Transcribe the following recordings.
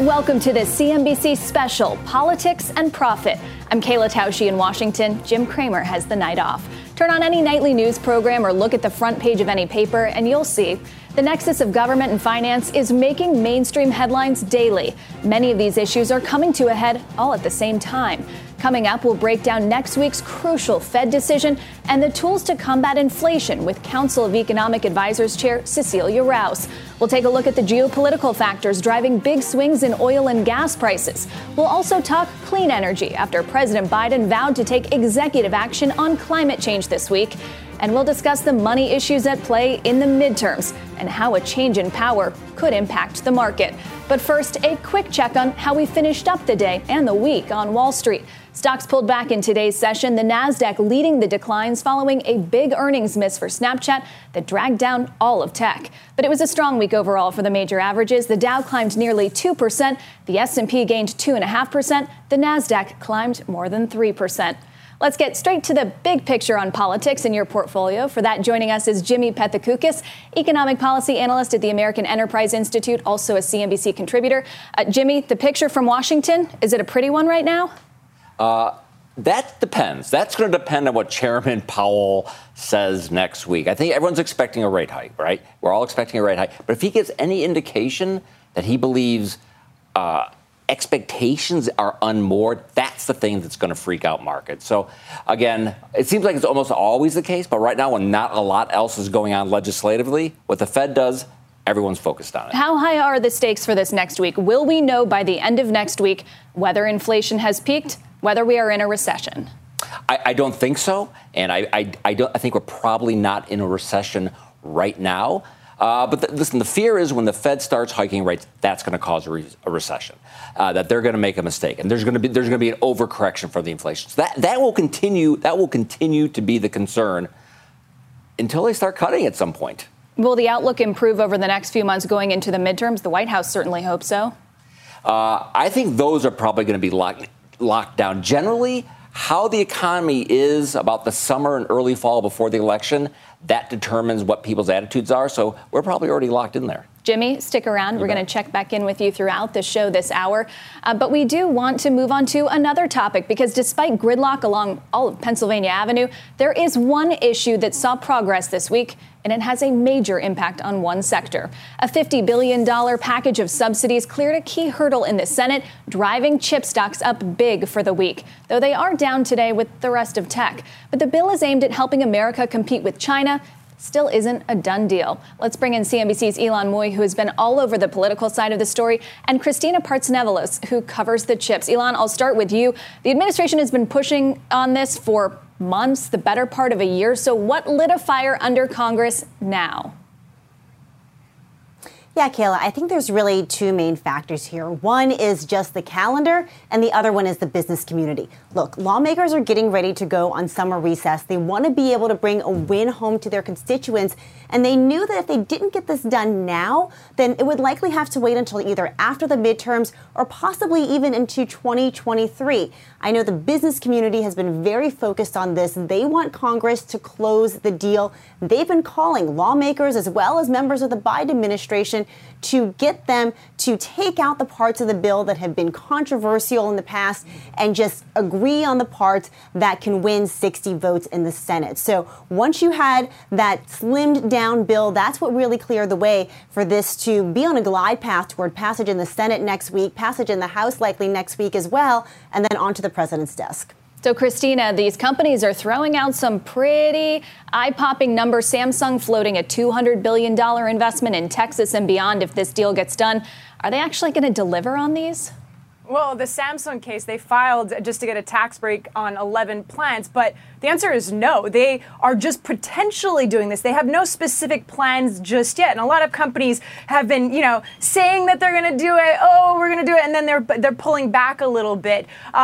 Welcome to the CNBC special, Politics and Profit. I'm Kayla Tausche in Washington. Jim Cramer has the night off. Turn on any nightly news program or look at the front page of any paper, and you'll see the nexus of government and finance is making mainstream headlines daily. Many of these issues are coming to a head all at the same time. Coming up, we'll break down next week's crucial Fed decision and the tools to combat inflation with Council of Economic Advisors Chair Cecilia Rouse. We'll take a look at the geopolitical factors driving big swings in oil and gas prices. We'll also talk clean energy after President Biden vowed to take executive action on climate change this week. And we'll discuss the money issues at play in the midterms and how a change in power could impact the market. But first, a quick check on how we finished up the day and the week on Wall Street. Stocks pulled back in today's session, the Nasdaq leading the declines following a big earnings miss for Snapchat that dragged down all of tech. But it was a strong week overall for the major averages. The Dow climbed nearly 2%, the S&P gained 2.5%, the Nasdaq climbed more than 3%. Let's get straight to the big picture on politics in your portfolio. For that, joining us is Jimmy Pethokoukis, economic policy analyst at the American Enterprise Institute, also a CNBC contributor. Jimmy, the picture from Washington, is it a pretty one right now? That depends. That's going to depend on what Chairman Powell says next week. I think everyone's expecting a rate hike, right? We're all expecting a rate hike. But if he gives any indication that he believes expectations are unmoored, that's the thing that's going to freak out markets. So, again, it seems like it's almost always the case. But right now, when not a lot else is going on legislatively, what the Fed does, everyone's focused on it. How high are the stakes for this next week? Will we know by the end of next week whether inflation has peaked, whether we are in a recession? I don't think so. And I think we're probably not in a recession right now. But listen, the fear is when the Fed starts hiking rates, that's going to cause a recession, that they're going to make a mistake. And there's going to be an overcorrection for the inflation. So that will continue to be the concern until they start cutting at some point. Will the outlook improve over the next few months going into the midterms? The White House certainly hopes so. I think those are probably going to be locked down. Generally, how the economy is about the summer and early fall before the election, that determines what people's attitudes are. So we're probably already locked in there. Jimmy, stick around. We're going to check back in with you throughout the show this hour. But we do want to move on to another topic, because despite gridlock along all of Pennsylvania Avenue, there is one issue that saw progress this week, and it has a major impact on one sector. A $50 billion package of subsidies cleared a key hurdle in the Senate, driving chip stocks up big for the week, though they are down today with the rest of tech. But the bill is aimed at helping America compete with China. Still isn't a done deal. Let's bring in CNBC's Ylan Mui, who has been all over the political side of the story, and Christina Partsinevelos, who covers the chips. Ylan, I'll start with you. The administration has been pushing on this for months, the better part of a year. So what lit a fire under Congress now? Yeah, Kayla, I think there's really two main factors here. One is just the calendar, and the other one is the business community. Look, lawmakers are getting ready to go on summer recess. They want to be able to bring a win home to their constituents, and they knew that if they didn't get this done now, then it would likely have to wait until either after the midterms or possibly even into 2023. I know the business community has been very focused on this. They want Congress to close the deal. They've been calling lawmakers as well as members of the Biden administration to get them to take out the parts of the bill that have been controversial in the past and just agree on the parts that can win 60 votes in the Senate. So once you had that slimmed down bill, that's what really cleared the way for this to be on a glide path toward passage in the Senate next week, passage in the House likely next week as well, and then onto the president's desk. So, Christina, these companies are throwing out some pretty eye-popping numbers. Samsung floating a $200 billion investment in Texas and beyond if this deal gets done. Are they actually going to deliver on these? Well, the Samsung case, they filed just to get a tax break on 11 plants, but the answer is no. They are just potentially doing this. They have no specific plans just yet. And a lot of companies have been, saying that they're going to do it. Oh, we're going to do it. And then they're pulling back a little bit.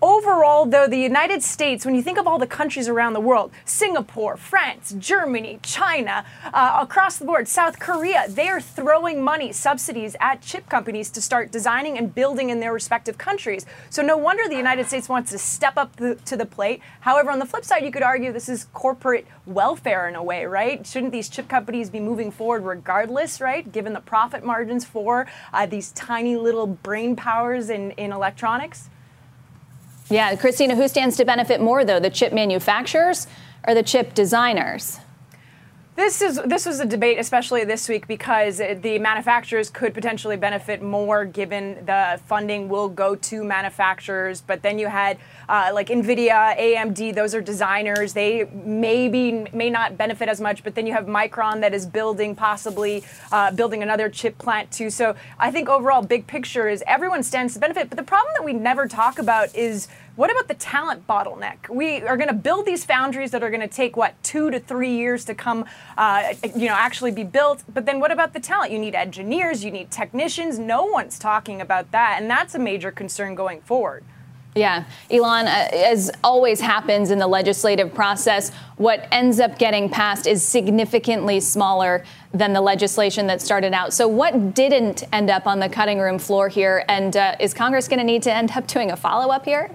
Overall, though, the United States, when you think of all the countries around the world, Singapore, France, Germany, China, across the board, South Korea, they are throwing money, subsidies at chip companies to start designing and building in their respective countries. So no wonder the United States wants to step up to the plate. However, on the flip side, you could argue this is corporate welfare in a way, right? Shouldn't these chip companies be moving forward regardless, right? Given the profit margins for these tiny little brain powers in electronics? Yeah, Christina, who stands to benefit more, though, the chip manufacturers or the chip designers? This was a debate, especially this week, because the manufacturers could potentially benefit more given the funding will go to manufacturers. But then you had like NVIDIA, AMD, those are designers. They may not benefit as much. But then you have Micron that is possibly building another chip plant, too. So I think overall, big picture is everyone stands to benefit. But the problem that we never talk about is, what about the talent bottleneck? We are going to build these foundries that are going to take, 2 to 3 years to come, actually be built. But then what about the talent? You need engineers, you need technicians. No one's talking about that. And that's a major concern going forward. Yeah. Elon, as always happens in the legislative process, what ends up getting passed is significantly smaller than the legislation that started out. So what didn't end up on the cutting room floor here? And is Congress going to need to end up doing a follow-up here?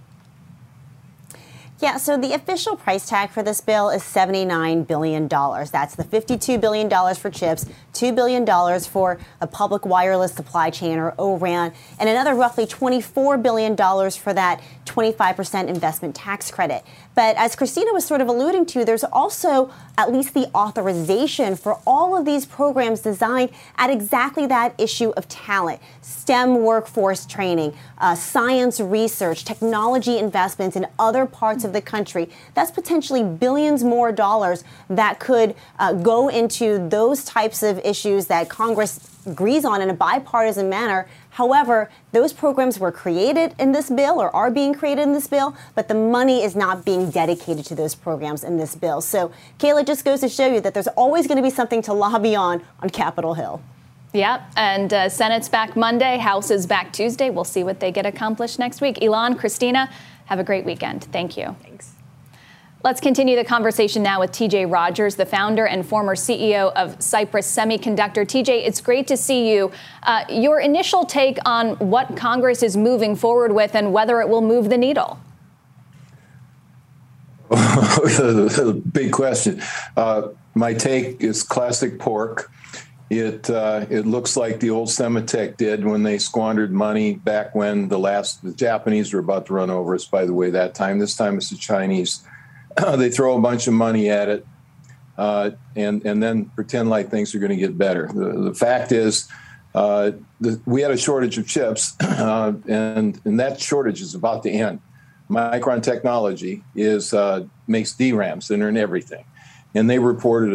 Yeah, so the official price tag for this bill is $79 billion. That's the $52 billion for chips, $2 billion for a public wireless supply chain, or ORAN, and another roughly $24 billion for that 25% investment tax credit. But as Christina was sort of alluding to, there's also at least the authorization for all of these programs designed at exactly that issue of talent, STEM workforce training, science research, technology investments in other parts of the country. That's potentially billions more dollars that could go into those types of issues that Congress agrees on in a bipartisan manner. However, those programs were created in this bill or are being created in this bill, but the money is not being dedicated to those programs in this bill. So, Kayla, it just goes to show you that there's always going to be something to lobby on Capitol Hill. Yeah, and Senate's back Monday, House is back Tuesday. We'll see what they get accomplished next week. Elon, Christina, have a great weekend. Thank you. Thanks. Let's continue the conversation now with TJ Rogers, the founder and former CEO of Cypress Semiconductor. TJ, it's great to see you. Your initial take on what Congress is moving forward with and whether it will move the needle. Big question. My take is classic pork. It looks like the old Semitech did when they squandered money back when the Japanese were about to run over us, by the way, that time. This time it's the Chinese. They throw a bunch of money at it and then pretend like things are going to get better. The fact is we had a shortage of chips, and that shortage is about to end. Micron Technology makes DRAMs, and they're in everything. And they did report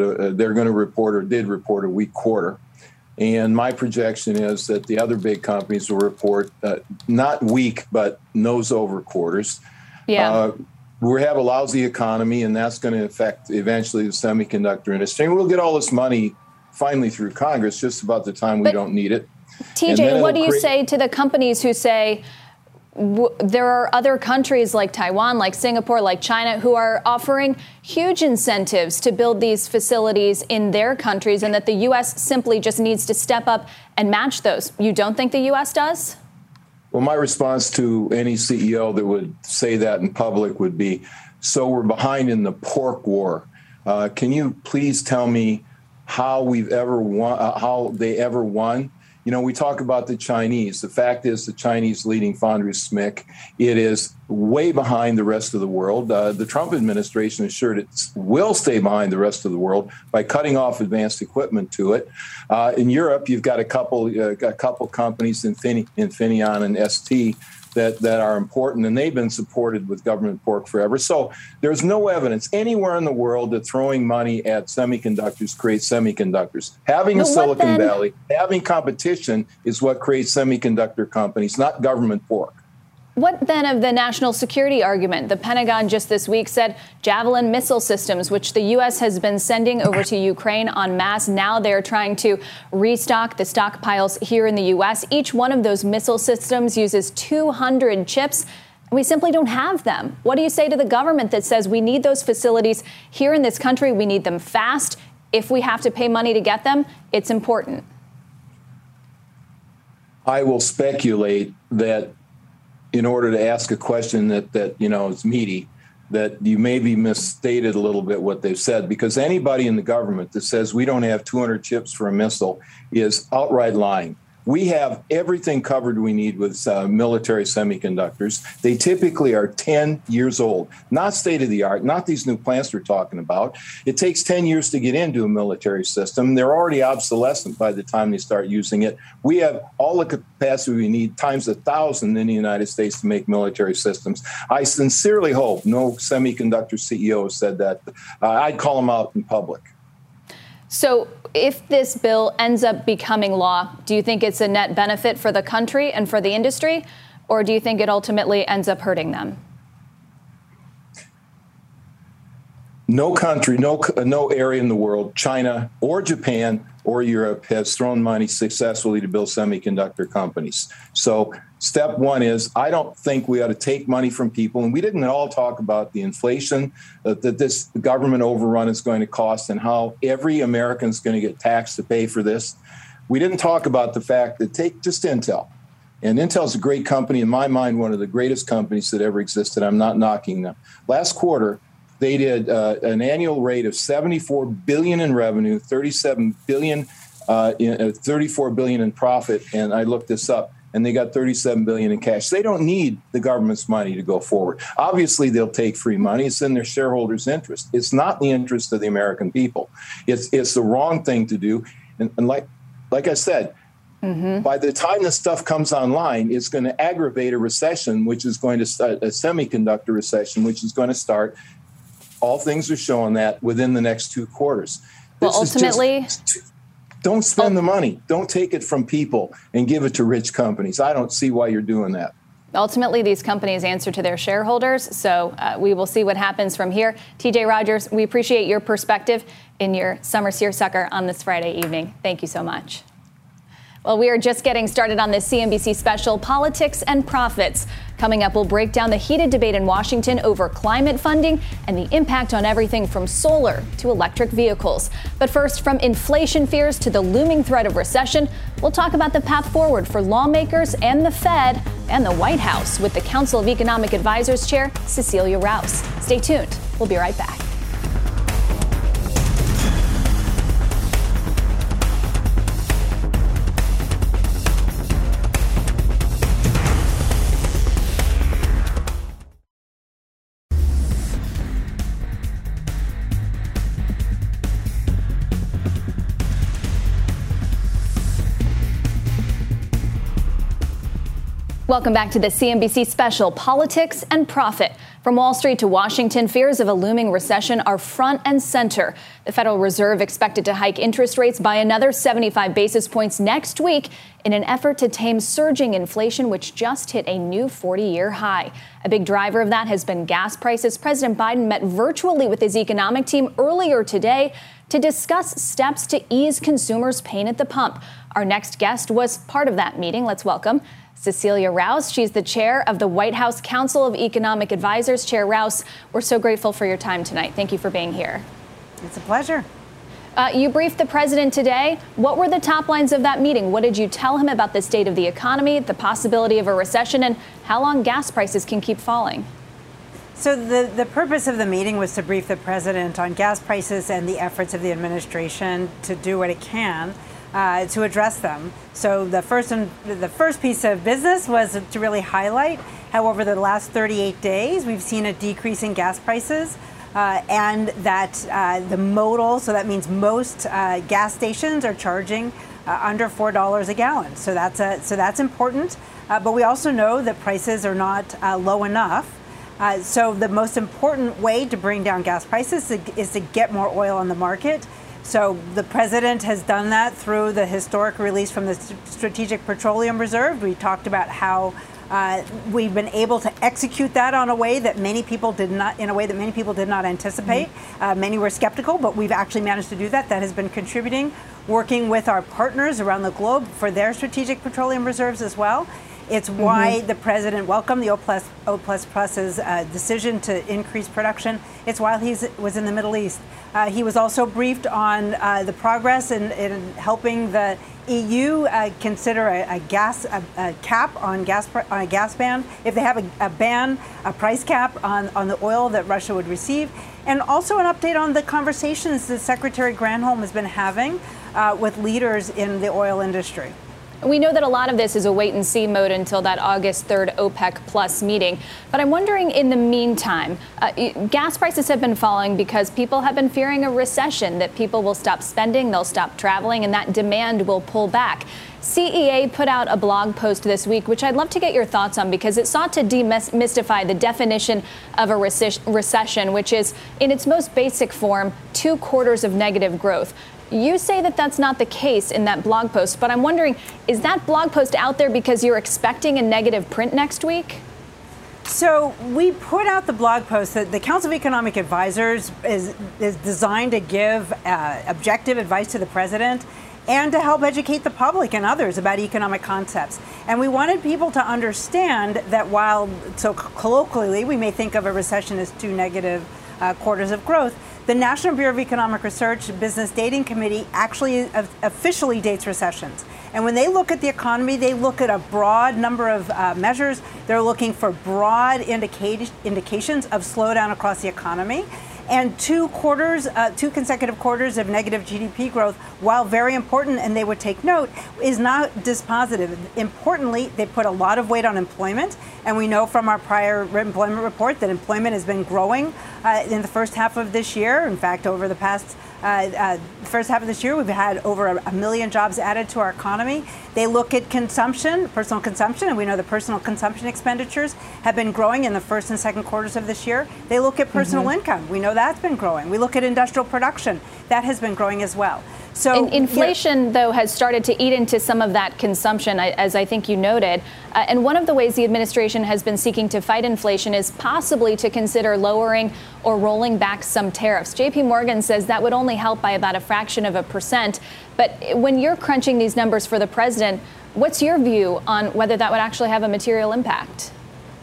a weak quarter. And my projection is that the other big companies will report not weak, but nose over quarters. Yeah. We have a lousy economy, and that's going to affect eventually the semiconductor industry. And we'll get all this money finally through Congress just about the time we don't need it. TJ, what do you say to the companies who say there are other countries like Taiwan, like Singapore, like China, who are offering huge incentives to build these facilities in their countries, and that the U.S. simply just needs to step up and match those? You don't think the U.S. does? Well, my response to any CEO that would say that in public would be, so we're behind in the pork war. Can you please tell me how we've ever won, how they ever won? You know, we talk about the Chinese. The fact is the Chinese leading foundry SMIC. It is way behind the rest of the world. The Trump administration assured it will stay behind the rest of the world by cutting off advanced equipment to it. In Europe, you've got a couple companies, Infineon and ST, that are important, and they've been supported with government pork forever. So there's no evidence anywhere in the world that throwing money at semiconductors creates semiconductors. Having a Silicon Valley, having competition is what creates semiconductor companies, not government pork. What then of the national security argument? The Pentagon just this week said Javelin missile systems, which the U.S. has been sending over to Ukraine en masse, now they're trying to restock the stockpiles here in the U.S. Each one of those missile systems uses 200 chips. We simply don't have them. What do you say to the government that says we need those facilities here in this country? We need them fast. If we have to pay money to get them, it's important. I will speculate that in order to ask a question that is meaty, that you maybe misstated a little bit what they've said, because anybody in the government that says we don't have 200 chips for a missile is outright lying. We have everything covered we need with military semiconductors. They typically are 10 years old, not state of the art, not these new plants we're talking about. It takes 10 years to get into a military system. They're already obsolescent by the time they start using it. We have all the capacity we need times 1,000 in the United States to make military systems. I sincerely hope no semiconductor CEO has said that. I'd call them out in public. So if this bill ends up becoming law, do you think it's a net benefit for the country and for the industry, or do you think it ultimately ends up hurting them? No country, no area in the world, China or Japan or Europe, has thrown money successfully to build semiconductor companies. So step one is, I don't think we ought to take money from people. And we didn't at all talk about the inflation that this government overrun is going to cost and how every American is going to get taxed to pay for this. We didn't talk about the fact that take just Intel. And Intel's a great company, in my mind, one of the greatest companies that ever existed. I'm not knocking them. Last quarter, they did an annual rate of $74 billion in revenue, $34 billion in profit, and I looked this up, and they got $37 billion in cash. They don't need the government's money to go forward. Obviously, they'll take free money. It's in their shareholders' interest. It's not in the interest of the American people. It's the wrong thing to do. And like I said, by the time this stuff comes online, it's going to aggravate a recession, which is going to start a semiconductor recession, which is going to start. All things are showing that within the next 2 quarters. Well, ultimately, don't spend the money. Don't take it from people and give it to rich companies. I don't see why you're doing that. Ultimately, these companies answer to their shareholders. So we will see what happens from here. TJ Rogers, we appreciate your perspective in your summer seersucker on this Friday evening. Thank you so much. Well, we are just getting started on this CNBC special, Politics and Profits. Coming up, we'll break down the heated debate in Washington over climate funding and the impact on everything from solar to electric vehicles. But first, from inflation fears to the looming threat of recession, we'll talk about the path forward for lawmakers and the Fed and the White House with the Council of Economic Advisors Chair, Cecilia Rouse. Stay tuned. We'll be right back. Welcome back to the CNBC special, Politics and Profit. From Wall Street to Washington, fears of a looming recession are front and center. The Federal Reserve expected to hike interest rates by another 75 basis points next week in an effort to tame surging inflation, which just hit a new 40-year high. A big driver of that has been gas prices. President Biden met virtually with his economic team earlier today to discuss steps to ease consumers' pain at the pump. Our next guest was part of that meeting. Let's welcome Cecilia Rouse. She's the chair of the White House Council of Economic Advisors. Chair Rouse, we're so grateful for your time tonight. Thank you for being here. It's a pleasure. You briefed the president today. What were the top lines of that meeting? What did you tell him about the state of the economy, the possibility of a recession, and how long gas prices can keep falling? So the purpose of the meeting was to brief the president on gas prices and the efforts of the administration to do what it can to address them. So the first piece of business was to really highlight how over the last 38 days we've seen a decrease in gas prices, and that the modal, so that means most gas stations are charging under $4 a gallon. So that's important. But we also know that prices are not low enough. So the most important way to bring down gas prices is to get more oil on the market. So the president has done that through the historic release from the Strategic Petroleum Reserve. We talked about how we've been able to execute that in a way that many people did not anticipate. Many were skeptical, but we've actually managed to do that. That has been contributing, working with our partners around the globe for their strategic petroleum reserves as well. It's why the president welcomed the OPEC+'s decision to increase production. It's while he was in the Middle East. He was also briefed on the progress in helping the EU consider a cap on a gas ban. If they have a price cap on the oil that Russia would receive. And also an update on the conversations that Secretary Granholm has been having with leaders in the oil industry. We know that a lot of this is a wait-and-see mode until that August 3rd OPEC Plus meeting. But I'm wondering, in the meantime, gas prices have been falling because people have been fearing a recession, that people will stop spending, they'll stop traveling, and that demand will pull back. CEA put out a blog post this week, which I'd love to get your thoughts on, because it sought to demystify the definition of a recession, which is, in its most basic form, 2 quarters of negative growth. You say that that's not the case in that blog post, but I'm wondering, is that blog post out there because you're expecting a negative print next week? So we put out the blog post that the Council of Economic Advisors is designed to give objective advice to the president and to help educate the public and others about economic concepts. And we wanted people to understand that while, so colloquially, we may think of a recession as 2 negative quarters of growth, the National Bureau of Economic Research Business Dating Committee actually officially dates recessions. And when they look at the economy, they look at a broad number of measures. They're looking for broad indications of slowdown across the economy. And 2 consecutive quarters of negative GDP growth, while very important, and they would take note, is not dispositive. Importantly, they put a lot of weight on employment. And we know from our prior employment report that employment has been growing in the first half of this year. In fact, over the past first half of this year, we've had over 1 million jobs added to our economy. They look at consumption, personal consumption, and we know the personal consumption expenditures have been growing in the first and second quarters of this year. They look at personal income. We know that's been growing. We look at industrial production. That has been growing as well. So inflation, though, has started to eat into some of that consumption, as I think you noted. And one of the ways the administration has been seeking to fight inflation is possibly to consider lowering or rolling back some tariffs. JP Morgan says that would only help by about a fraction of a percent. But when you're crunching these numbers for the president, what's your view on whether that would actually have a material impact?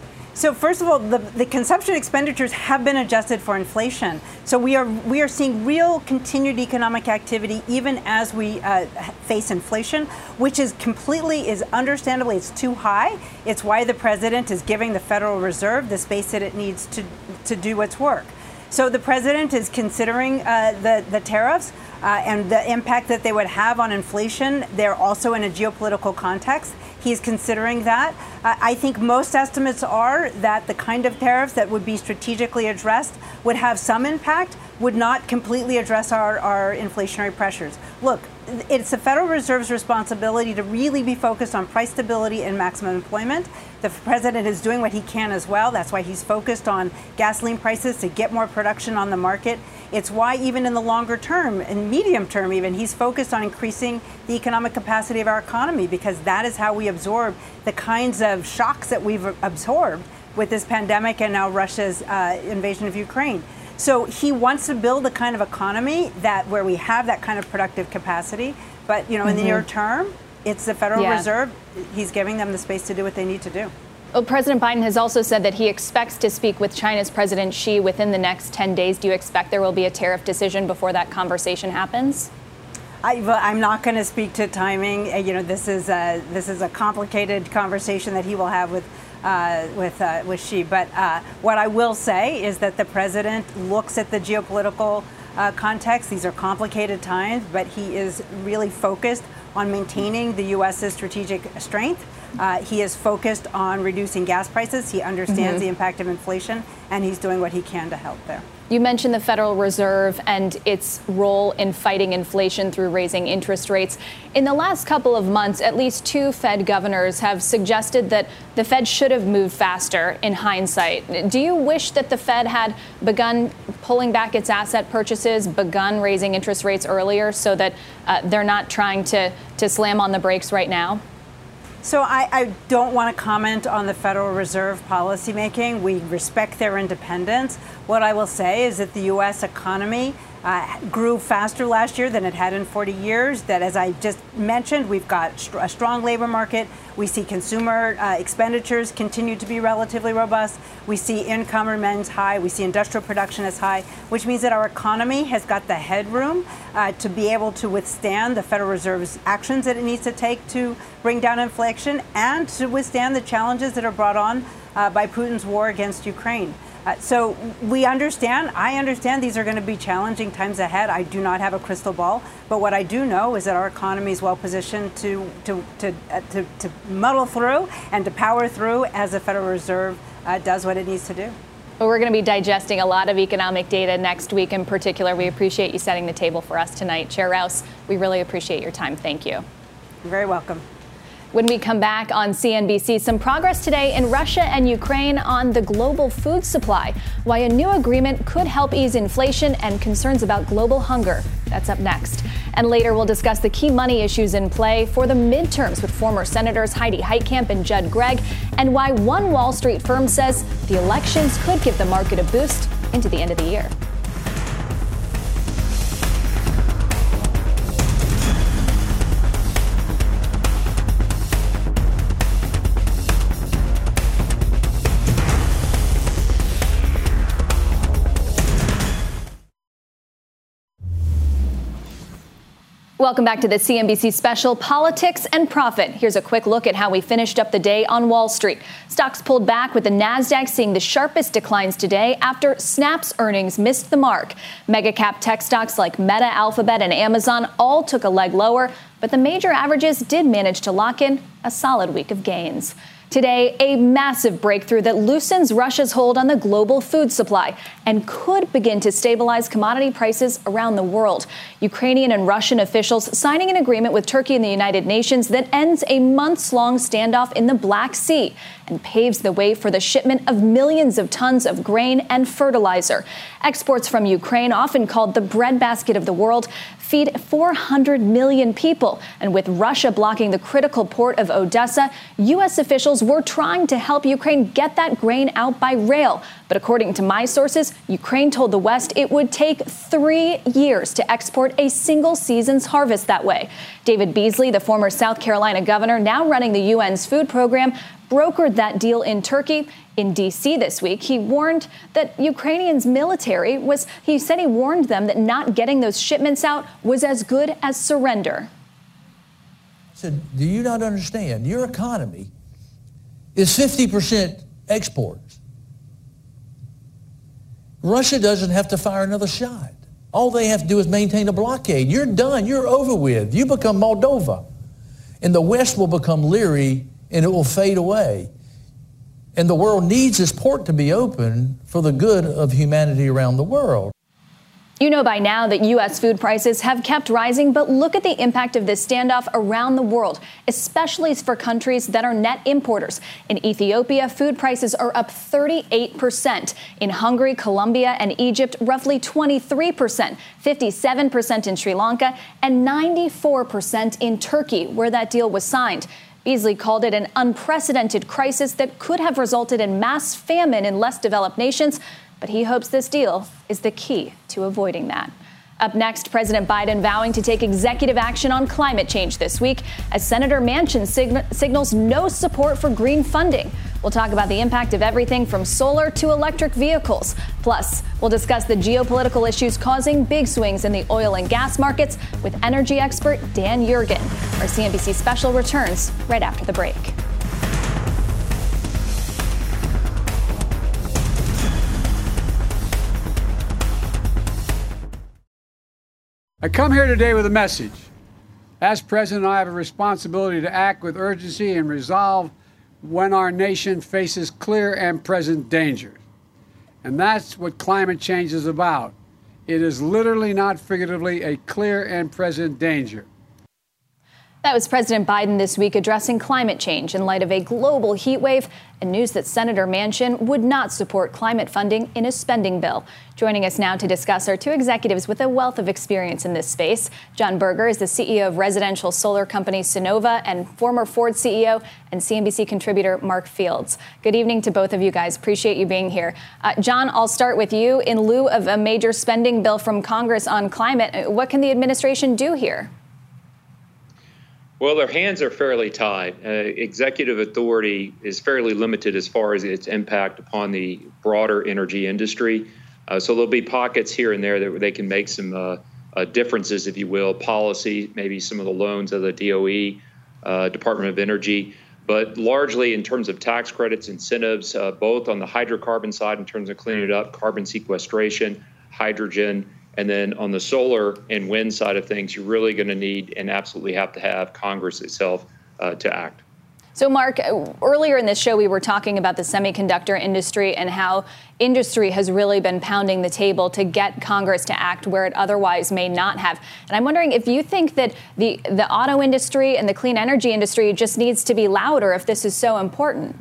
So first of all, the consumption expenditures have been adjusted for inflation. So we are seeing real continued economic activity even as we face inflation, which is understandably, it's too high. It's why the president is giving the Federal Reserve the space that it needs to do its work. So the president is considering the tariffs and the impact that they would have on inflation. They're also in a geopolitical context. He's considering that. I think most estimates are that the kind of tariffs that would be strategically addressed would have some impact, would not completely address our inflationary pressures. Look, it's the Federal Reserve's responsibility to really be focused on price stability and maximum employment. The president is doing what he can as well. That's why he's focused on gasoline prices to get more production on the market. It's why even in the longer term and medium term even, he's focused on increasing the economic capacity of our economy, because that is how we absorb the kinds of shocks that we've absorbed with this pandemic and now Russia's invasion of Ukraine. So he wants to build a kind of economy where we have that kind of productive capacity. But, in the near term, it's the Federal Reserve. He's giving them the space to do what they need to do. Well, President Biden has also said that he expects to speak with China's President Xi within the next 10 days. Do you expect there will be a tariff decision before that conversation happens? I'm not going to speak to timing. This is a complicated conversation that he will have with Xi. But what I will say is that the president looks at the geopolitical context. These are complicated times, but he is really focused on maintaining the U.S.'s strategic strength. He is focused on reducing gas prices. He understands the impact of inflation, and he's doing what he can to help there. You mentioned the Federal Reserve and its role in fighting inflation through raising interest rates. In the last couple of months, at least 2 Fed governors have suggested that the Fed should have moved faster in hindsight. Do you wish that the Fed had begun pulling back its asset purchases, begun raising interest rates earlier so that they're not trying to slam on the brakes right now? So I don't want to comment on the Federal Reserve policymaking. We respect their independence. What I will say is that the U.S. economy grew faster last year than it had in 40 years. That, as I just mentioned, we've got a strong labor market. We see consumer expenditures continue to be relatively robust. We see income remains high. We see industrial production is high, which means that our economy has got the headroom to be able to withstand the Federal Reserve's actions that it needs to take to bring down inflation and to withstand the challenges that are brought on by Putin's war against Ukraine. So I understand these are going to be challenging times ahead. I do not have a crystal ball, but what I do know is that our economy is well positioned to muddle through and to power through as the Federal Reserve does what it needs to do. Well, we're going to be digesting a lot of economic data next week in particular. We appreciate you setting the table for us tonight. Chair Rouse, we really appreciate your time. Thank you. You're very welcome. When we come back on CNBC, some progress today in Russia and Ukraine on the global food supply, why a new agreement could help ease inflation and concerns about global hunger. That's up next. And later, we'll discuss the key money issues in play for the midterms with former Senators Heidi Heitkamp and Judd Gregg, and why one Wall Street firm says the elections could give the market a boost into the end of the year. Welcome back to the CNBC special, Politics and Profit. Here's a quick look at how we finished up the day on Wall Street. Stocks pulled back with the Nasdaq seeing the sharpest declines today after Snap's earnings missed the mark. Mega cap tech stocks like Meta, Alphabet, and Amazon all took a leg lower, but the major averages did manage to lock in a solid week of gains. Today, a massive breakthrough that loosens Russia's hold on the global food supply and could begin to stabilize commodity prices around the world. Ukrainian and Russian officials signing an agreement with Turkey and the United Nations that ends a months-long standoff in the Black Sea and paves the way for the shipment of millions of tons of grain and fertilizer. Exports from Ukraine, often called the breadbasket of the world, feed 400 million people. And with Russia blocking the critical port of Odessa, U.S. officials were trying to help Ukraine get that grain out by rail. But according to my sources, Ukraine told the West it would take 3 years to export a single season's harvest that way. David Beasley, the former South Carolina governor, now running the UN's food program, brokered that deal in Turkey. In D.C. this week, he warned that Ukrainians' military he warned them that not getting those shipments out was as good as surrender. I said, do you not understand? Your economy is 50% exports. Russia doesn't have to fire another shot. All they have to do is maintain a blockade. You're done. You're over with. You become Moldova. And the West will become leery, and it will fade away. And the world needs this port to be open for the good of humanity around the world. You know by now that U.S. food prices have kept rising, but look at the impact of this standoff around the world, especially for countries that are net importers. In Ethiopia, food prices are up 38%. In Hungary, Colombia, and Egypt, roughly 23%, 57% in Sri Lanka, and 94% in Turkey, where that deal was signed. Beasley called it an unprecedented crisis that could have resulted in mass famine in less developed nations, but he hopes this deal is the key to avoiding that. Up next, President Biden vowing to take executive action on climate change this week as Senator Manchin signals no support for green funding. We'll talk about the impact of everything from solar to electric vehicles. Plus, we'll discuss the geopolitical issues causing big swings in the oil and gas markets with energy expert Dan Yergin. Our CNBC special returns right after the break. I come here today with a message. As president, I have a responsibility to act with urgency and resolve when our nation faces clear and present dangers. And that's what climate change is about. It is literally, not figuratively, a clear and present danger. That was President Biden this week addressing climate change in light of a global heat wave and news that Senator Manchin would not support climate funding in a spending bill. Joining us now to discuss are two executives with a wealth of experience in this space. John Berger is the CEO of residential solar company Sunnova and former Ford CEO, and CNBC contributor Mark Fields. Good evening to both of you guys. Appreciate you being here. John, I'll start with you. In lieu of a major spending bill from Congress on climate, what can the administration do here? Well, their hands are fairly tied. Executive authority is fairly limited as far as its impact upon the broader energy industry. So there'll be pockets here and there that they can make some differences, if you will, policy, maybe some of the loans of the DOE, Department of Energy. But largely in terms of tax credits, incentives, both on the hydrocarbon side in terms of cleaning it up, carbon sequestration, hydrogen, and then on the solar and wind side of things, you're really going to need and absolutely have to have Congress itself to act. So, Mark, earlier in this show, we were talking about the semiconductor industry and how industry has really been pounding the table to get Congress to act where it otherwise may not have. And I'm wondering if you think that the auto industry and the clean energy industry just needs to be louder if this is so important.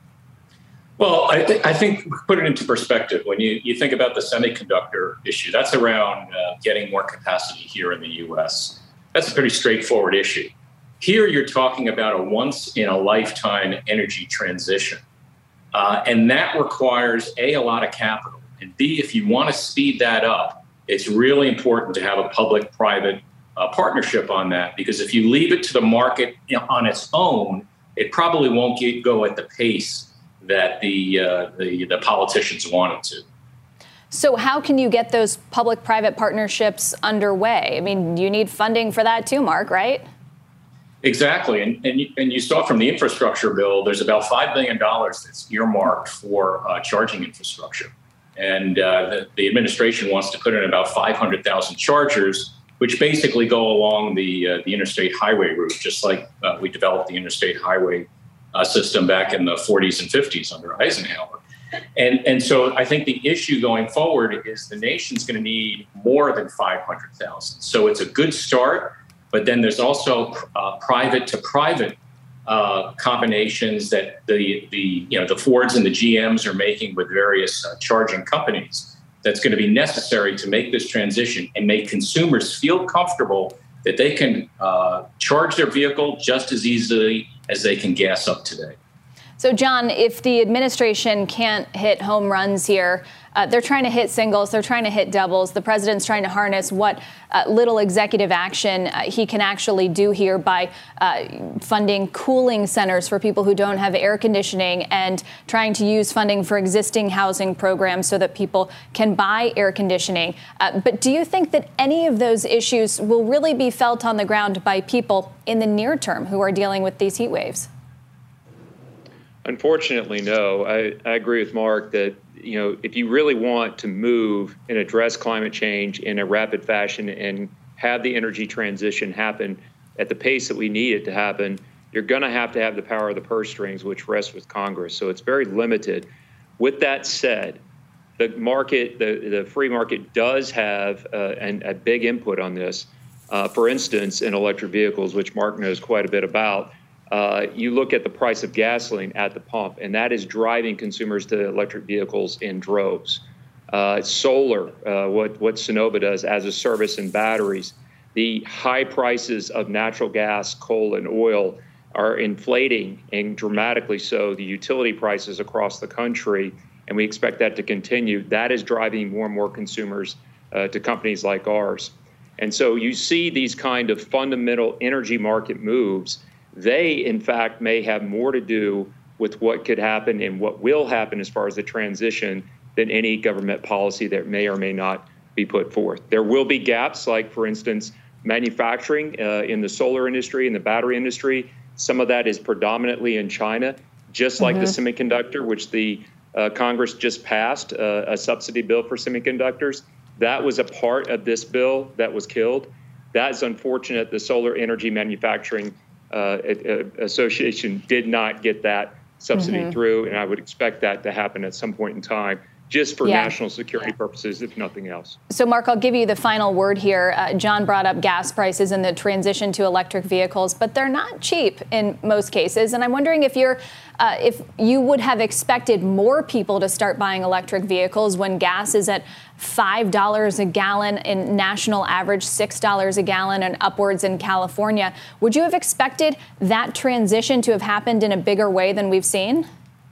Well, I think put it into perspective. When you think about the semiconductor issue, that's around getting more capacity here in the U.S. That's a pretty straightforward issue. Here, you're talking about a once-in-a-lifetime energy transition. And that requires, A, a lot of capital. And B, if you want to speed that up, it's really important to have a public-private partnership on that. Because if you leave it to the market on its own, it probably won't go at the pace that the politicians want it to. So how can you get those public-private partnerships underway? I mean, you need funding for that too, Mark, right? Exactly. And you saw from the infrastructure bill, there's about $5 billion that's earmarked for charging infrastructure. And the administration wants to put in about 500,000 chargers, which basically go along the interstate highway route, just like we developed the interstate highway system back in the 40s and 50s under Eisenhower. And so I think the issue going forward is the nation's going to need more than 500,000. So it's a good start, but then there's also private to private combinations that the Fords and the GMs are making with various charging companies. That's going to be necessary to make this transition and make consumers feel comfortable that they can charge their vehicle just as easily as they can gas up today. So, John, if the administration can't hit home runs here, they're trying to hit singles, they're trying to hit doubles. The president's trying to harness what little executive action he can actually do here by funding cooling centers for people who don't have air conditioning and trying to use funding for existing housing programs so that people can buy air conditioning. But do you think that any of those issues will really be felt on the ground by people in the near term who are dealing with these heat waves? Unfortunately, no. I agree with Mark that, if you really want to move and address climate change in a rapid fashion and have the energy transition happen at the pace that we need it to happen, you're going to have the power of the purse strings, which rests with Congress. So it's very limited. With that said, the market, the free market does have a big input on this. For instance, in electric vehicles, which Mark knows quite a bit about, you look at the price of gasoline at the pump, and that is driving consumers to electric vehicles in droves. Solar, what Sunnova does as a service and batteries, the high prices of natural gas, coal, and oil are inflating, and dramatically so, the utility prices across the country, and we expect that to continue. That is driving more and more consumers to companies like ours. And so you see these kind of fundamental energy market moves. They, in fact, may have more to do with what could happen and what will happen as far as the transition than any government policy that may or may not be put forth. There will be gaps, like, for instance, manufacturing in the solar industry and the battery industry. Some of that is predominantly in China, just like the semiconductor, which the Congress just passed, a subsidy bill for semiconductors. That was a part of this bill that was killed. That is unfortunate. The Solar Energy Manufacturing Association did not get that subsidy through, and I would expect that to happen at some point in time, just for national security purposes, if nothing else. So, Mark, I'll give you the final word here. John brought up gas prices and the transition to electric vehicles, but they're not cheap in most cases. And I'm wondering if you would have expected more people to start buying electric vehicles when gas is at $5 a gallon in national average, $6 a gallon and upwards in California. Would you have expected that transition to have happened in a bigger way than we've seen?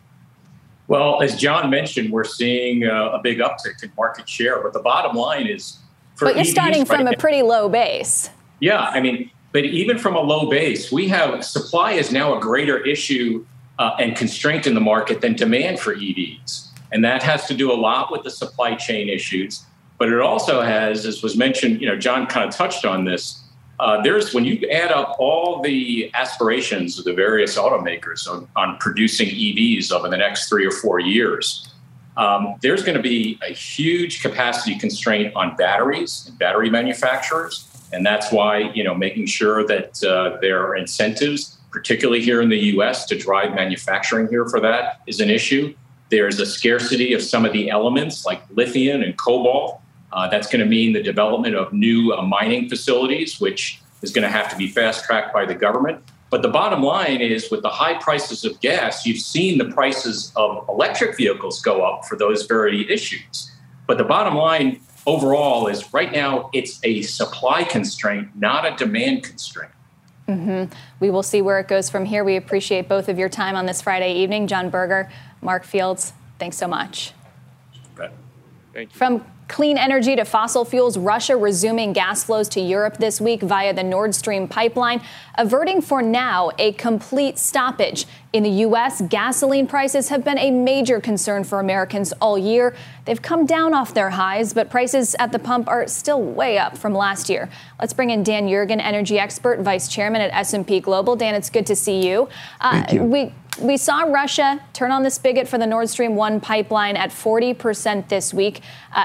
Well, as John mentioned, we're seeing a big uptick in market share. But the bottom line is, but you're starting from a pretty low base. Yeah, I mean, but even from a low base, we have supply is now a greater issue and constraint in the market than demand for EVs. And that has to do a lot with the supply chain issues. But it also has, as was mentioned, John kind of touched on this. When you add up all the aspirations of the various automakers on producing EVs over the next 3 or 4 years, there's going to be a huge capacity constraint on batteries and battery manufacturers. And that's why, making sure that there are incentives, particularly here in the U.S., to drive manufacturing here for that is an issue. There's a scarcity of some of the elements like lithium and cobalt. That's going to mean the development of new mining facilities, which is going to have to be fast-tracked by the government. But the bottom line is, with the high prices of gas, you've seen the prices of electric vehicles go up for those very issues. But the bottom line overall is right now it's a supply constraint, not a demand constraint. Mm-hmm. We will see where it goes from here. We appreciate both of your time on this Friday evening. John Berger, Mark Fields, thanks so much. Okay. Thank you. From clean energy to fossil fuels, Russia resuming gas flows to Europe this week via the Nord Stream pipeline, averting for now a complete stoppage. In the U.S., gasoline prices have been a major concern for Americans all year. They've come down off their highs, but prices at the pump are still way up from last year. Let's bring in Dan Yergin, energy expert, vice chairman at S&P Global. Dan, it's good to see you. Thank you. We saw Russia turn on the spigot for the Nord Stream 1 pipeline at 40% this week.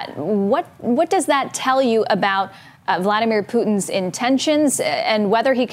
What does that tell you about Vladimir Putin's intentions and whether he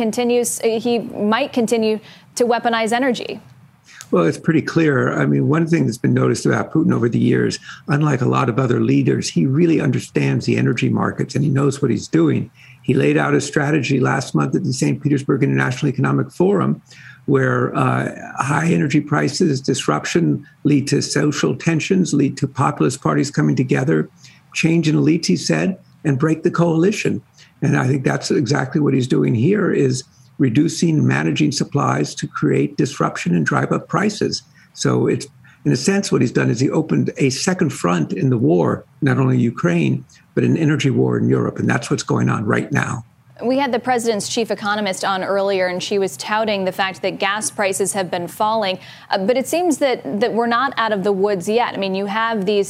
might continue to weaponize energy? Well, it's pretty clear. I mean, one thing that's been noticed about Putin over the years, unlike a lot of other leaders, he really understands the energy markets and he knows what he's doing. He laid out a strategy last month at the St. Petersburg International Economic Forum where high energy prices, disruption lead to social tensions, lead to populist parties coming together, change in elites, he said, and break the coalition. And I think that's exactly what he's doing here, is reducing and managing supplies to create disruption and drive up prices. So it's, in a sense, what he's done is he opened a second front in the war, not only Ukraine, but an energy war in Europe. And that's what's going on right now. We had the president's chief economist on earlier, and she was touting the fact that gas prices have been falling. But it seems that we're not out of the woods yet. I mean, you have the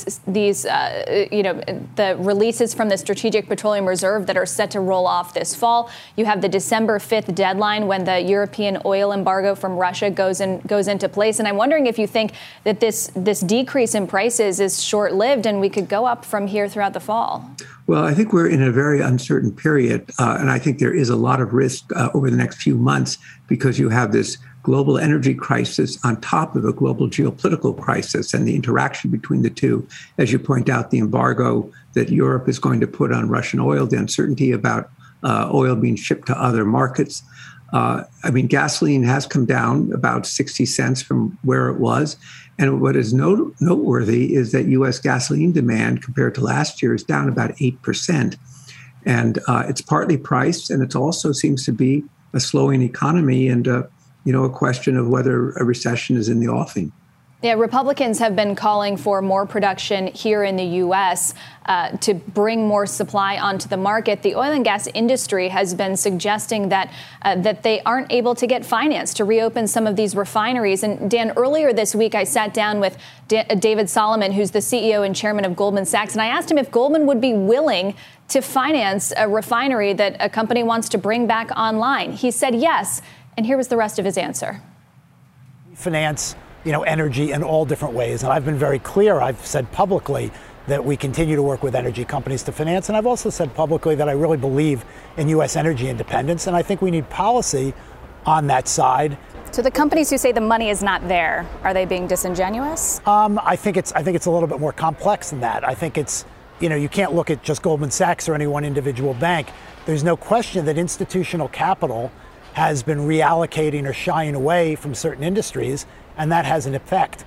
releases from the Strategic Petroleum Reserve that are set to roll off this fall. You have the December 5th deadline when the European oil embargo from Russia goes into place. And I'm wondering if you think that this decrease in prices is short-lived and we could go up from here throughout the fall. Well, I think we're in a very uncertain period, and I think there is a lot of risk over the next few months because you have this global energy crisis on top of a global geopolitical crisis and the interaction between the two. As you point out, the embargo that Europe is going to put on Russian oil, the uncertainty about oil being shipped to other markets. Gasoline has come down about 60 cents from where it was. And what is noteworthy is that U.S. gasoline demand compared to last year is down about 8%. And it's partly price, and it also seems to be a slowing economy and, a question of whether a recession is in the offing. Yeah, Republicans have been calling for more production here in the U.S. To bring more supply onto the market. The oil and gas industry has been suggesting that they aren't able to get finance to reopen some of these refineries. And Dan, earlier this week, I sat down with David Solomon, who's the CEO and chairman of Goldman Sachs, and I asked him if Goldman would be willing to finance a refinery that a company wants to bring back online. He said yes, and here was the rest of his answer. Finance energy in all different ways. And I've been very clear. I've said publicly that we continue to work with energy companies to finance. And I've also said publicly that I really believe in U.S. energy independence. And I think we need policy on that side So the companies who say the money is not there, are they being disingenuous? I think it's a little bit more complex than that. I think it's, you can't look at just Goldman Sachs or any one individual bank. There's no question that institutional capital has been reallocating or shying away from certain industries, and that has an effect.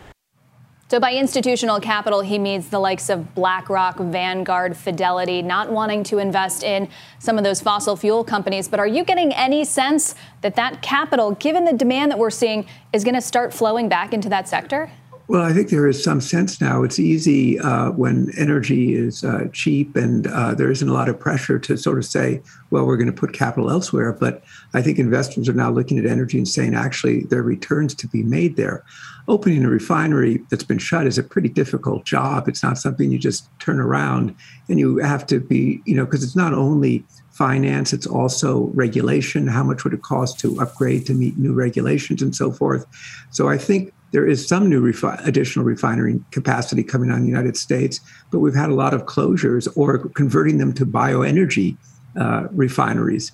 So by institutional capital, he means the likes of BlackRock, Vanguard, Fidelity, not wanting to invest in some of those fossil fuel companies. But are you getting any sense that that capital, given the demand that we're seeing, is going to start flowing back into that sector? Well, I think there is some sense now. It's easy when energy is cheap and there isn't a lot of pressure to sort of say, well, we're going to put capital elsewhere. But I think investors are now looking at energy and saying, actually, there are returns to be made there. Opening a refinery that's been shut is a pretty difficult job. It's not something you just turn around, and you have to be, because it's not only finance, it's also regulation. How much would it cost to upgrade to meet new regulations and so forth? So I think there is some new additional refinery capacity coming on in the United States, but we've had a lot of closures or converting them to bioenergy refineries.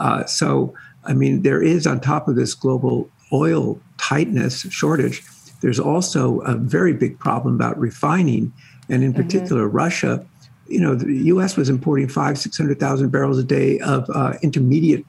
So, I mean, there is, on top of this global oil tightness shortage, there's also a very big problem about refining, and in particular, Russia. The U.S. was importing 600,000 barrels a day of intermediate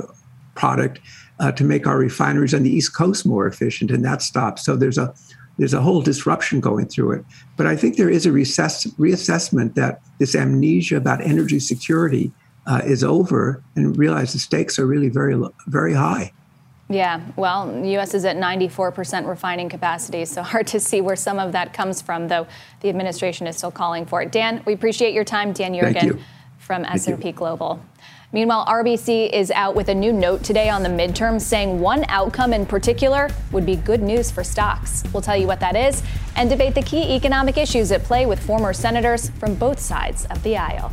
product to make our refineries on the East Coast more efficient, and that stopped. So there's a whole disruption going through it. But I think there is a reassessment that this amnesia about energy security is over, and realize the stakes are really very, very high. Yeah, well, the U.S. is at 94% refining capacity, so hard to see where some of that comes from, though the administration is still calling for it. Dan, we appreciate your time. Dan Yergin from S&P Global. Meanwhile, RBC is out with a new note today on the midterm saying one outcome in particular would be good news for stocks. We'll tell you what that is and debate the key economic issues at play with former senators from both sides of the aisle.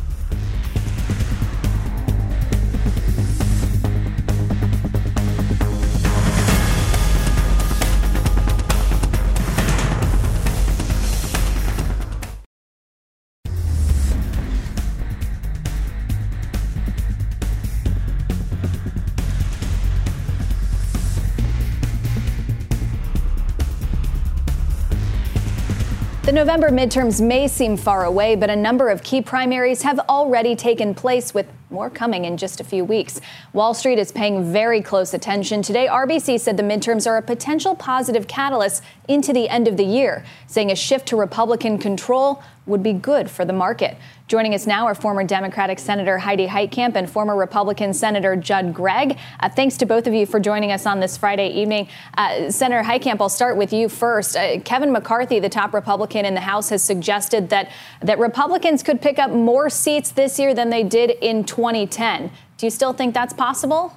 The November midterms may seem far away, but a number of key primaries have already taken place, with more coming in just a few weeks. Wall Street is paying very close attention. Today, RBC said the midterms are a potential positive catalyst into the end of the year, saying a shift to Republican control would be good for the market. Joining us now are former Democratic Senator Heidi Heitkamp and former Republican Senator Judd Gregg. Thanks to both of you for joining us on this Friday evening. Senator Heitkamp, I'll start with you first. Kevin McCarthy, the top Republican in the House, has suggested that Republicans could pick up more seats this year than they did in 2010. Do you still think that's possible?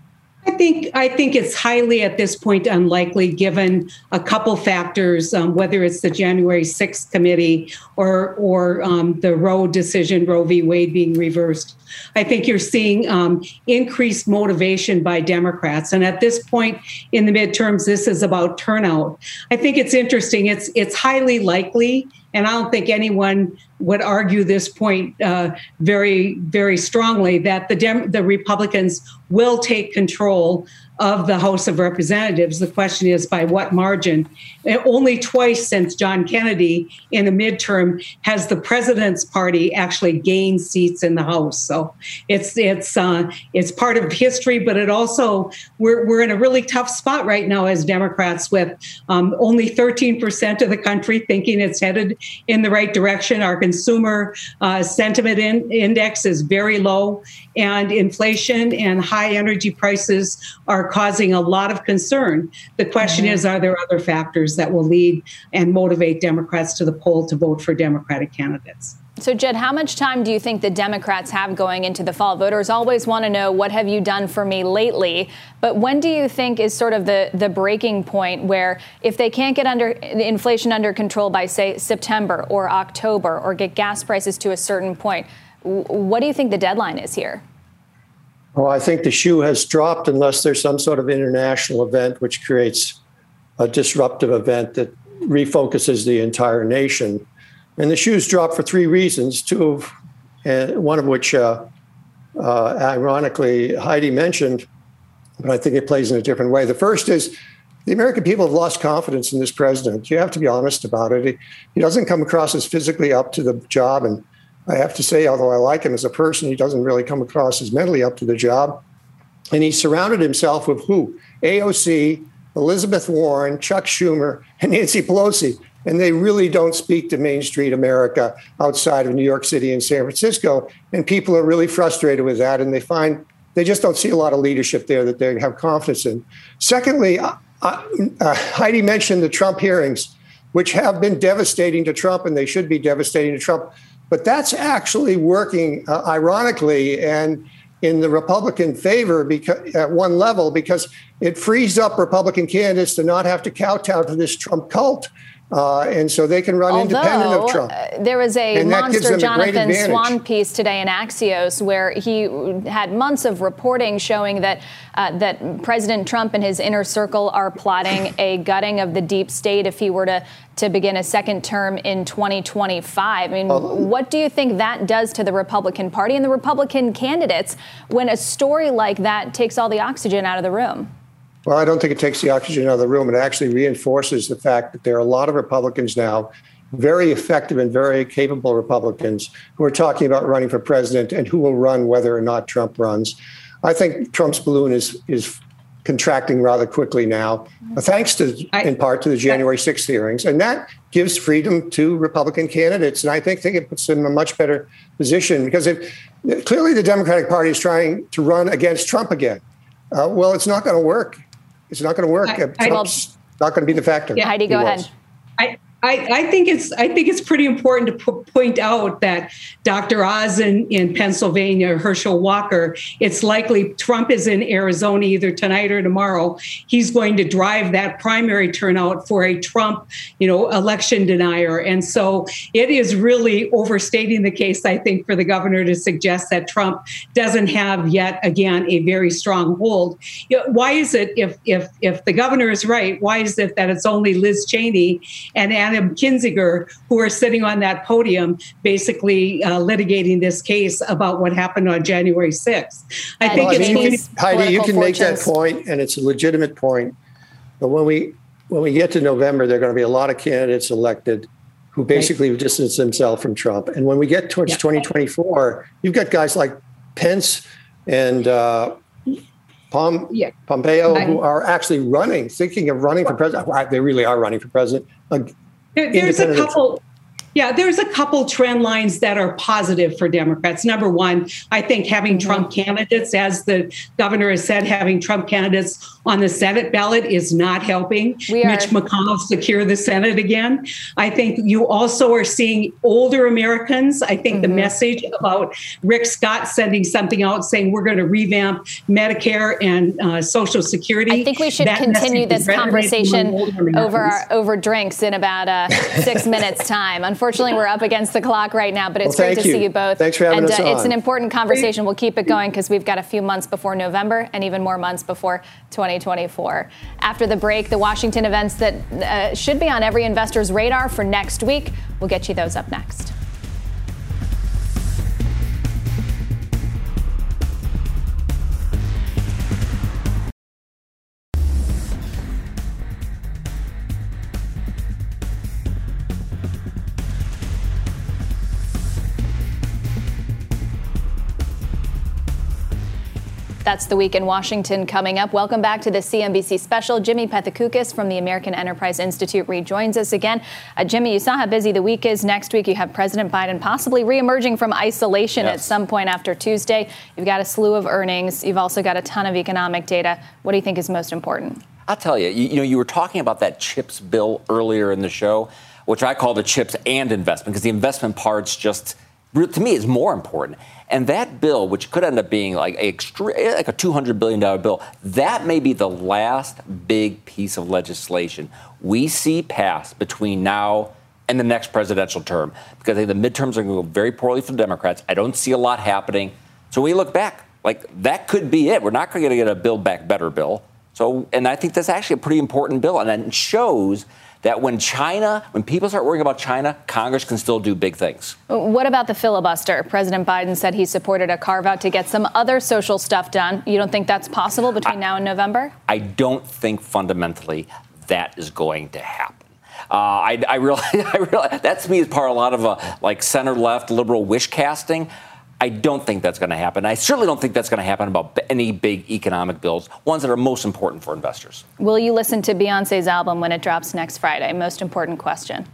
I think it's highly at this point unlikely, given a couple factors, whether it's the January 6th committee or the Roe decision, Roe v. Wade being reversed. I think you're seeing increased motivation by Democrats. And at this point in the midterms, this is about turnout. I think it's interesting. It's highly likely, and I don't think anyone would argue this point very, very strongly, that the Republicans will take control of the House of Representatives. The question is by what margin? Only twice since John Kennedy in a midterm has the president's party actually gained seats in the House. So it's part of history, but it also we're in a really tough spot right now as Democrats, with only 13% of the country thinking it's headed in the right direction. Our consumer sentiment index is very low, and inflation and high energy prices are causing a lot of concern. The question is, are there other factors that will lead and motivate Democrats to the poll to vote for Democratic candidates? So, Jed, how much time do you think the Democrats have going into the fall? Voters always want to know, what have you done for me lately? But when do you think is sort of the breaking point where, if they can't get inflation under control by, say, September or October, or get gas prices to a certain point, what do you think the deadline is here? Well, I think the shoe has dropped unless there's some sort of international event which creates a disruptive event that refocuses the entire nation. And the shoe's dropped for three reasons, one of which, ironically, Heidi mentioned. but I think it plays in a different way. The first is the American people have lost confidence in this president. You have to be honest about it. He doesn't come across as physically up to the job. And I have to say, although I like him as a person, he doesn't really come across as mentally up to the job. And he surrounded himself with who? AOC, Elizabeth Warren, Chuck Schumer, and Nancy Pelosi. And they really don't speak to Main Street America outside of New York City and San Francisco. And people are really frustrated with that. And they just don't see a lot of leadership there that they have confidence in. Secondly, Heidi mentioned the Trump hearings, which have been devastating to Trump, and they should be devastating to Trump. But that's actually working, ironically, and in the Republican favor at one level, because it frees up Republican candidates to not have to kowtow to this Trump cult. And so they can run independent of Trump. There was a monster Jonathan Swan piece today in Axios where he had months of reporting showing that President Trump and his inner circle are plotting a gutting of the deep state if he were to begin a second term in 2025. I mean, what do you think that does to the Republican Party and the Republican candidates when a story like that takes all the oxygen out of the room? Well, I don't think it takes the oxygen out of the room. It actually reinforces the fact that there are a lot of Republicans now, very effective and very capable Republicans, who are talking about running for president and who will run whether or not Trump runs. I think Trump's balloon is contracting rather quickly now, thanks to, in part, to the January 6th hearings. And that gives freedom to Republican candidates. And I think it puts them in a much better position because clearly the Democratic Party is trying to run against Trump again. Well, it's not going to work. It's not going to work. Trump's not going to be the factor. Yeah, Heidi, go ahead. I think it's pretty important to point out that Dr. Oz in Pennsylvania, Herschel Walker, it's likely Trump is in Arizona either tonight or tomorrow. He's going to drive that primary turnout for a Trump, election denier. And so it is really overstating the case, I think, for the governor to suggest that Trump doesn't have yet again a very strong hold. Why is it if the governor is right, why is it that it's only Liz Cheney and Adam Kinzinger who are sitting on that podium basically litigating this case about what happened on January 6th. Heidi, you can make that point, and it's a legitimate point. But when we get to November, there are going to be a lot of candidates elected who basically distance themselves from Trump. And when we get towards 2024, you've got guys like Pence and Pompeo who are actually thinking of running for president. They really are running for president. There's a couple trend lines that are positive for Democrats. Number one, I think having Trump candidates, as the governor has said, having Trump candidates on the Senate ballot is not helping Mitch McConnell secure the Senate again. I think you also are seeing older Americans. I think the message about Rick Scott sending something out saying we're going to revamp Medicare and Social Security. I think we should continue this conversation over drinks in about 6 minutes time. Unfortunately, we're up against the clock right now, but it's great to see you both. Thanks for having us on. It's an important conversation. We'll keep it going because we've got a few months before November and even more months before 2024. After the break, the Washington events that should be on every investor's radar for next week. We'll get you those up next. That's the Week in Washington coming up. Welcome back to the CNBC special. Jimmy Pethokoukis from the American Enterprise Institute rejoins us again. Jimmy, you saw how busy the week is. Next week, you have President Biden possibly reemerging from isolation at some point after Tuesday. You've got a slew of earnings. You've also got a ton of economic data. What do you think is most important? I'll tell you, you were talking about that CHIPS bill earlier in the show, which I call the CHIPS and investment, because the investment part's just, to me, is more important. And that bill, which could end up being like a $200 billion bill, that may be the last big piece of legislation we see passed between now and the next presidential term. Because I think the midterms are going to go very poorly for the Democrats. I don't see a lot happening. So we look back, like that could be it. We're not going to get a Build Back Better bill. And I think that's actually a pretty important bill. And it shows that when people start worrying about China, Congress can still do big things. What about the filibuster? President Biden said he supported a carve-out to get some other social stuff done. You don't think that's possible between now and November? I don't think fundamentally that is going to happen. I realize that to me is part of a lot of center-left liberal wish casting. I don't think that's going to happen. I certainly don't think that's going to happen about any big economic bills, ones that are most important for investors. Will you listen to Beyonce's album when it drops next Friday? Most important question.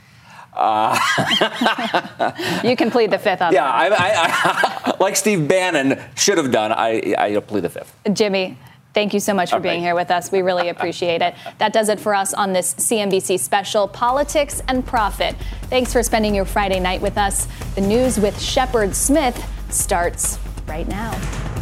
You can plead the fifth on that. Yeah, I like Steve Bannon should have done. I plead the fifth. Jimmy, thank you so much for being here with us. We really appreciate it. That does it for us on this CNBC special, Politics and Profit. Thanks for spending your Friday night with us. The news with Shepard Smith starts right now.